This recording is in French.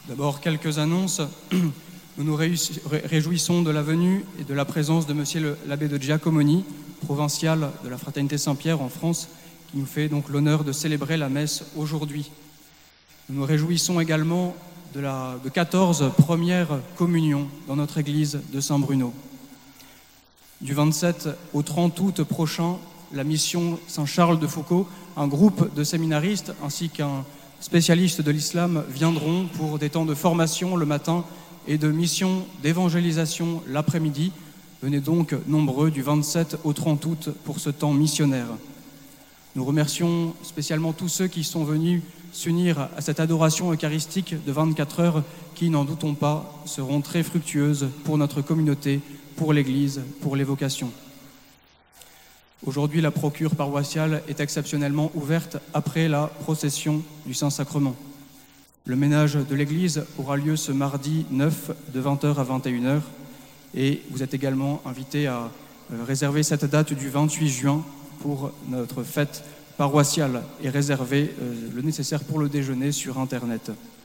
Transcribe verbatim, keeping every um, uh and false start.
D'abord, quelques annonces. Nous nous réjouissons de la venue et de la présence de Monsieur l'abbé de Giacomoni, provincial de la Fraternité Saint-Pierre en France, qui nous fait donc l'honneur de célébrer la messe aujourd'hui. Nous nous réjouissons également de, la, de quatorze premières communions dans notre église de Saint-Bruno. Du vingt-sept au trente août prochain, la mission Saint-Charles de Foucault, un groupe de séminaristes ainsi qu'un spécialiste de l'islam viendront pour des temps de formation le matin et de mission d'évangélisation l'après-midi. Venez donc nombreux du vingt-sept au trente août pour ce temps missionnaire. Nous remercions spécialement tous ceux qui sont venus s'unir à cette adoration eucharistique de vingt-quatre heures qui, n'en doutons pas, seront très fructueuses pour notre communauté, pour l'Église, pour les vocations. Aujourd'hui, la procure paroissiale est exceptionnellement ouverte après la procession du Saint-Sacrement. Le ménage de l'Église aura lieu ce mardi neuf de vingt heures à vingt et une heures et vous êtes également invités à réserver cette date du vingt-huit juin pour notre fête paroissiale et réserver le nécessaire pour le déjeuner sur Internet.